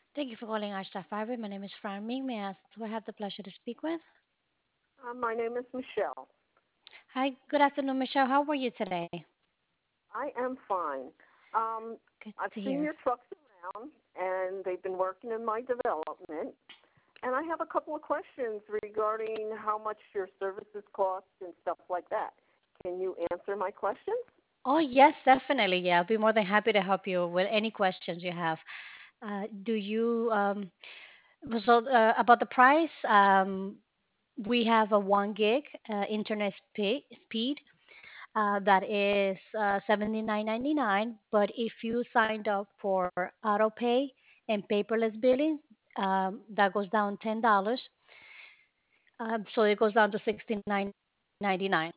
Thank you for calling our staff fiber. My name is Fran Ming. May I ask who I have the pleasure to speak with? My name is Michelle. Hi, good afternoon, Michelle. How are you today? I am fine. Um, Good I've to seen hear. your trucks around, and they've been working in my development. And I have a couple of questions regarding how much your services cost and stuff like that. Can you answer my questions? Oh, yes, definitely. Yeah, I'll be more than happy to help you with any questions you have. Do you, about the price, we have a 1 gig internet speed that is 79.99. But if you signed up for auto pay and paperless billing, that goes down $10. So it goes down to 69.99.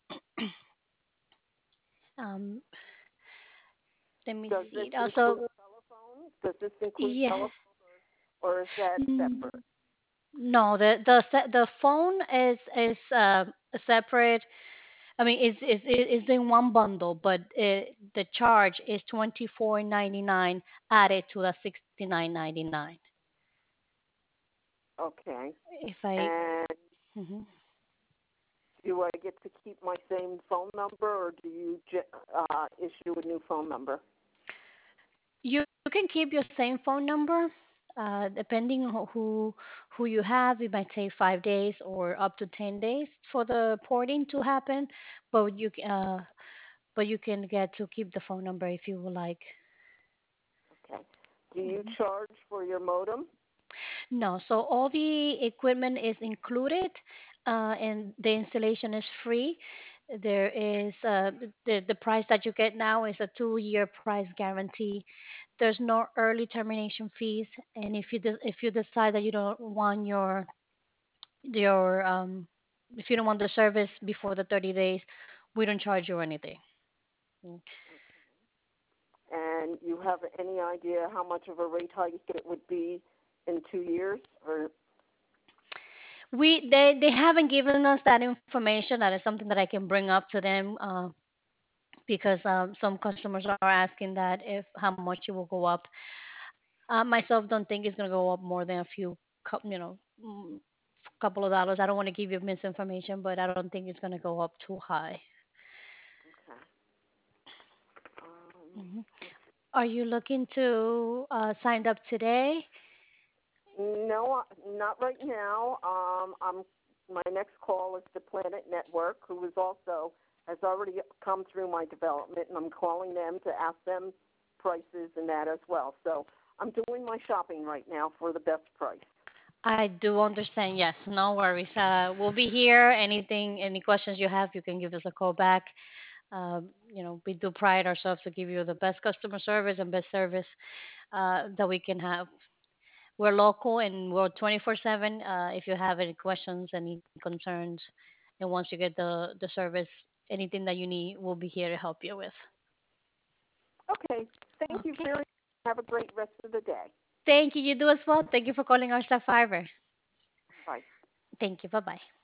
Um, let me Does this see. include Also, telephone? Does this include yeah, telephone, or is that mm, separate? no, the phone is separate. I mean, it's in one bundle, but the charge is 24.99 added to the 69.99. Okay. If I, And mhm. do I get to keep my same phone number, or do you issue a new phone number? You can keep your same phone number. Depending who you have, it might take 5 days or up to 10 days for the porting to happen. But you can get to keep the phone number if you would like. Okay. Do you Mhm. charge for your modem? No, so all the equipment is included, and the installation is free. There is the price that you get now is a 2-year price guarantee. There's no early termination fees, and if you decide that you don't want your if you don't want the service before the 30 days, we don't charge you anything. Mm. And you have any idea how much of a rate hike it would be in 2 years? Or They haven't given us that information. That is something that I can bring up to them. Because some customers are asking that if how much it will go up. Myself don't think it's going to go up more than a few, couple of dollars. I don't want to give you misinformation, but I don't think it's going to go up too high. okay. Hmm. Are you looking to sign up today? No, not right now. I'm my next call is to Planet Network, who is also has already come through my development, and I'm calling them to ask them prices and that as well. So I'm doing my shopping right now for the best price. I do understand. Yes, no worries. We'll be here. Any questions you have, you can give us a call back. We do pride ourselves to give you the best customer service and best service that we can have. We're local and we're 24/7. If you have any questions, any concerns, and once you get the service, anything that you need, we'll be here to help you with. Okay. Thank you Okay. very much. Have a great rest of the day. Thank you. You do as well. Thank you for calling our staff fiber. Bye. Thank you. Bye bye.